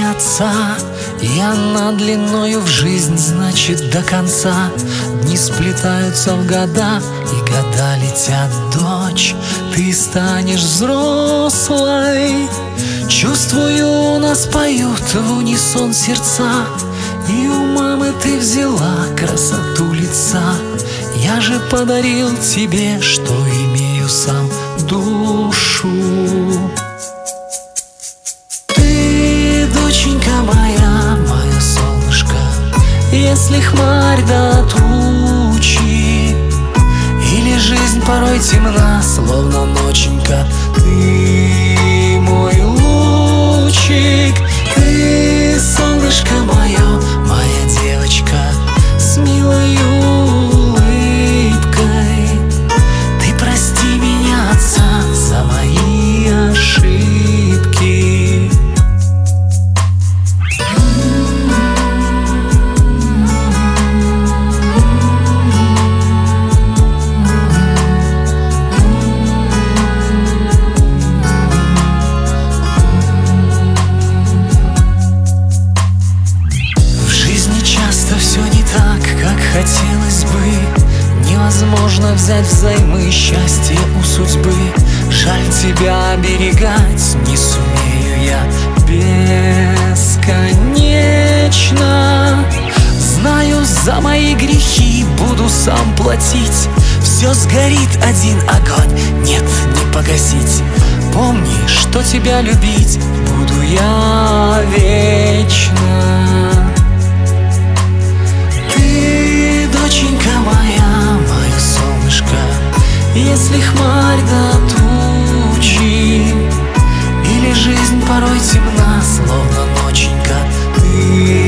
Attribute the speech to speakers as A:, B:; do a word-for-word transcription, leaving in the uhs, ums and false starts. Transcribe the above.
A: отца, и она длиною в жизнь, значит, до конца. Дни сплетаются в года, и года летят, дочь. Ты станешь взрослой. Чувствую, у нас поют в унисон сердца, и у мамы ты взяла красоту лица. Я же подарил тебе, что имею сам, душу. Ты, доченька моя, мое солнышко, если хмарь да тучи, или жизнь порой темна, словно ноченька, ты мой лучик. Ты, солнышко мое, моя девочка, с милой улыбкой. Ты прости меня, отца, за мои ошибки. Все не так, как хотелось бы. Невозможно взять взаймы счастье у судьбы. Жаль тебя оберегать, не сумею я бесконечно. Знаю, за мои грехи буду сам платить. Все сгорит, один огонь нет, не погасить. Помни, что тебя любить буду я вечно. Доченька моя, мое солнышко, если хмарь да тучи, или жизнь порой темна, словно ноченька, ты